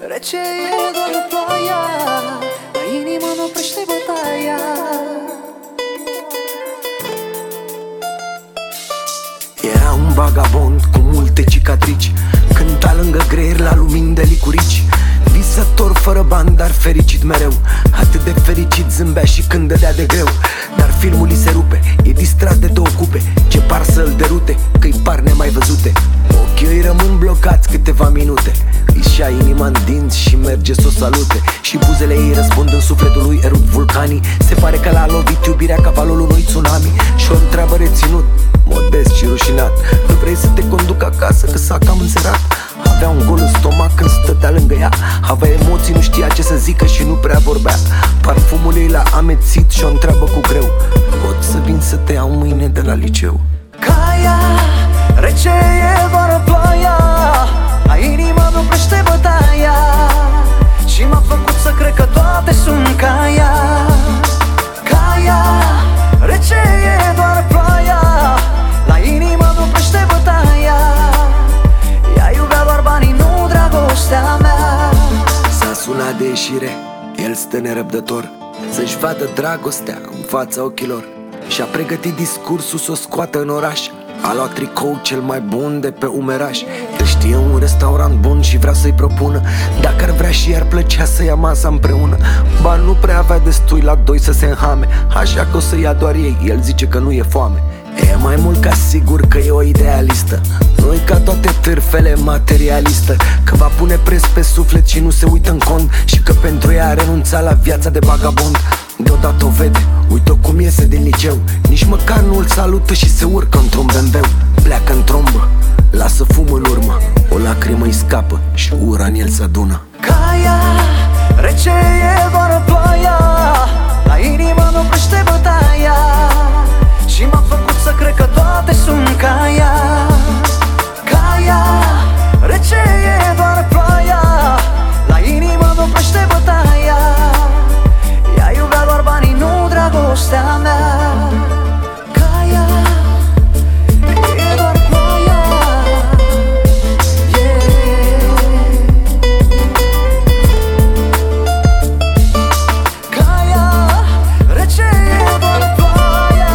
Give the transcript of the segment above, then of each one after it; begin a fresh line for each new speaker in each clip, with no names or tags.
Rece e doar ploaia, la inima nu oprește bătaia.
Era un vagabond cu multe cicatrici, cânta lângă greier la lumini de licurici. Visător fără bani, dar fericit mereu. Atât de fericit zâmbea și când dădea de greu. Dar filmul îi se rupe, e distrat de două cupe ce par să-l derute, că-i par nemai văzute. Ochii îi rămân blocați câteva minute, își ia inima în dinți și merge să o salute. Și buzele ei răspund în sufletul lui erupt vulcanii. Se pare că l-a lovit iubirea cavalul unui tsunami. Și o întreabă reținut, modest și rușinat: nu vrei să te conduc acasă, că s-a cam înserat? Avea un gol în stomac când stătea lângă ea. Avea emoții, nu știa ce să zică și nu prea vorbea. Parfumul ei l-a amețit și o întreabă cu greu: pot să vin să te iau mâine de la liceu?
Caia, rece e doar ploaia, la inima nu oprește bătaia. Și m-a făcut să cred că toate sunt ca ea. Caia, rece e doar ploaia, la inima nu oprește bătaia. Ea iubea doar banii, nu dragostea mea.
S-a sunat de ieșire, el stă nerăbdător să-și vadă dragostea în fața ochilor. Și-a pregătit discursul să o scoată în oraș. A luat tricou cel mai bun de pe umeraș. El știe un restaurant bun și vrea să-i propună. Dacă ar vrea și i-ar plăcea să ia masa împreună. Ba nu prea avea destui la doi să se înhame, așa că o să ia doar ei, el zice că nu e foame. E mai mult ca sigur că e o idealistă, nu-i ca toate târfele materialistă, că va pune preț pe suflet și nu se uită în cont, și că pentru ea a renunțat la viața de vagabond. Deodată o vede, uite-o cum iese din liceu, nici măcar nu îl salută și se urcă într-un BMW. Pleacă în trombă, lasă fum în urmă, o lacrimă îi scapă și ura în el se adună.
Caia, rece e doar ploaia, la inima nu oprește bătaia. Și m-a făcut să cred că toate sunt ca ea. Caia, rece e doar ploaia, la inima nu oprește bătaia. Ea iubea doar banii, nu dragostea mea. Caia, e doar ploaia, yeah. Caia, rece e doar ploaia.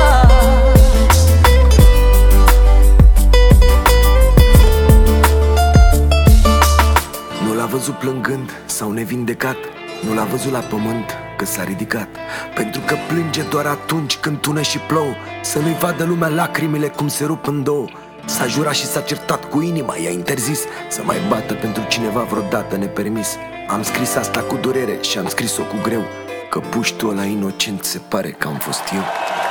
Nu l-a văzut plângând sau nevindecat, nu l-a văzut la pământ că s-a ridicat. Pentru că plânge doar atunci când tună și plouă, să nu-i vadă lumea lacrimile cum se rup în două. S-a jurat și s-a certat cu inima, i-a interzis să mai bată pentru cineva vreodată nepermis. Am scris asta cu durere și am scris-o cu greu, că puștul ăla inocent se pare că am fost eu.